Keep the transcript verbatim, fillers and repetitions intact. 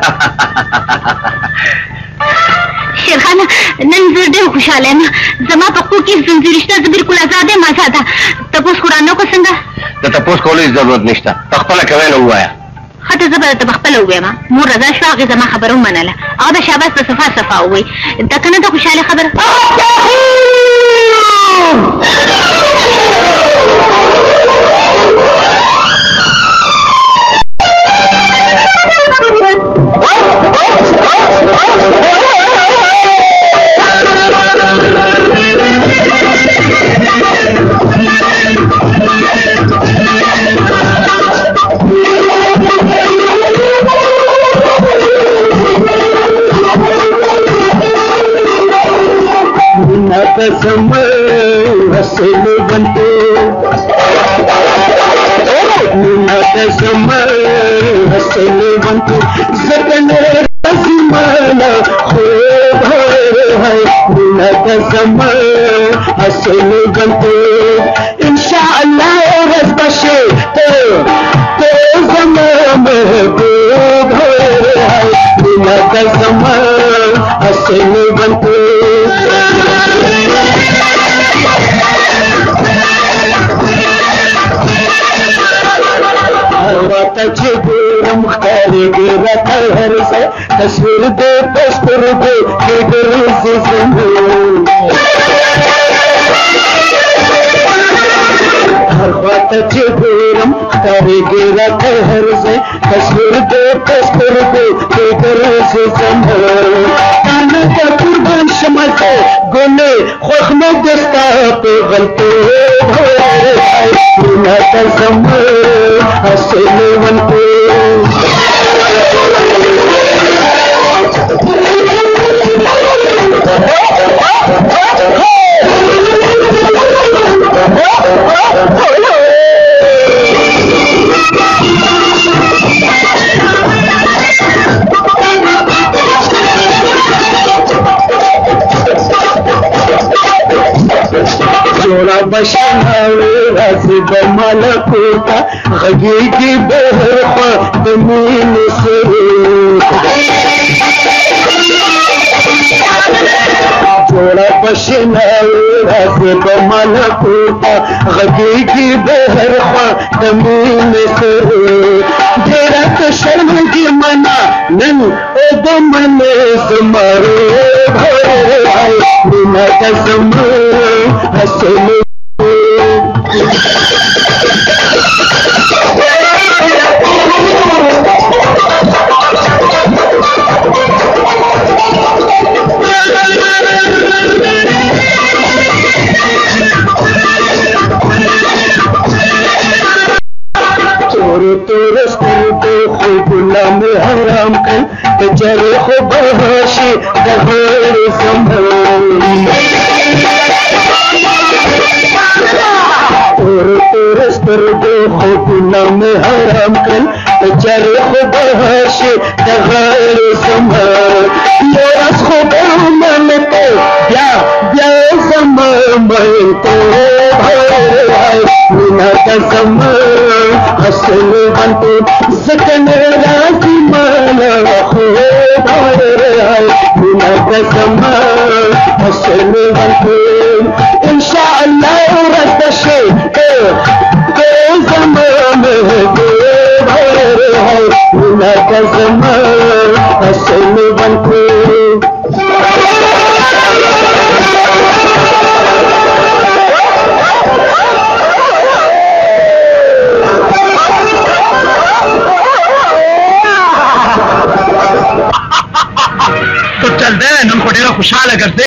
شیرخانه نن زه ډېر خوشحاله یم. زما په خو کې زنځیر شته، زه بالکل آزاد یم. آزاده تپوس خو رانه وکړه. څنګه د تپوس کولو هېڅ ضرورت نشته، په خپله کوې نو ووایه. ښه ته زه به درته په خپله ووایم. مور رضا شوه، هغې زما خبره ومنله. هغه به شاباس په صفا صفا ووایي. دا که نه ده خوشحالې خبره. कसम हसन बनते मीना कसम हसन बनते जतन रज़माना खूब है मीना कसम हसन बनते इंशाअल्लाह रज़ बशे तो तो ज़मा महबूब है मीना कसम हसन बनते मुख्तार गिरा हर से तस्वीर दे पस्तर दे से हर बात गोरम मुख्तार गिरा हर से तस्वीर दे पस्तर दे से काना का कुर्बान शमा से गोले खुश में दस्ता पे गलते मीना कसम हसन बनते जोड़ा बशावे राज़ मलकोता गगी की बेहरफा जमीन से जोड़ा बशावे राज़ मलकोता गगी की बेहरफा जमीन से तेरा तो शर्म की मना नन ओ बमने समारो भाई मीना कसम हसन गुलाम हराम कर जरे हो बहाशी दहर संभल और तेरे स्तर दो हो गुलाम हराम कर जरे हो बहाशी दहर संभल ये रस हो मन तो क्या क्या समय मन तो मीना कसम हसन बनते जतन रज़माना खूब है मीना कसम हसन बनते इंशाअल्लाह रज़ बशे तो ज़मा महबूब है मीना कसम हसन बनते चल दे नन को ढेर खुशहाल करते